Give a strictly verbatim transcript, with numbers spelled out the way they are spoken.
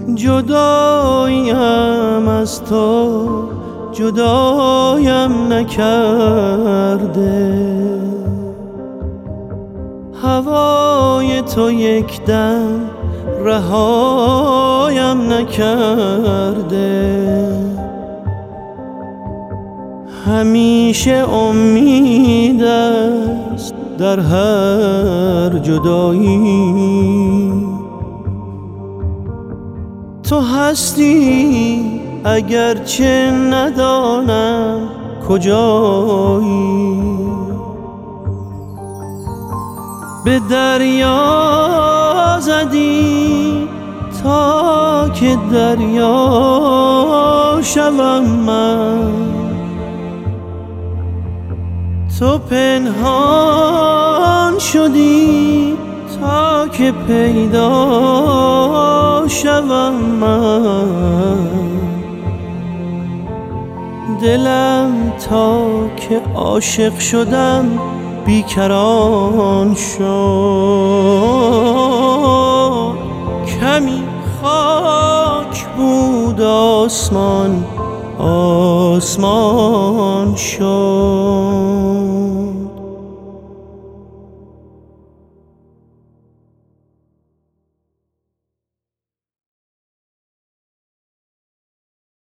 جداییم از تو جدایم نکرده، هوای تو یک دم رهایم نکرده. همیشه امید است در هر جدایی، تو هستی اگرچه ندانم کجایی. به دریا زدی تا که دریا شوم من، تو پنهان شدی تا که پیدا شوم من. دلم تا که عاشق شدم بیکران شد، کمی خاک بود آسمان آسمان شد.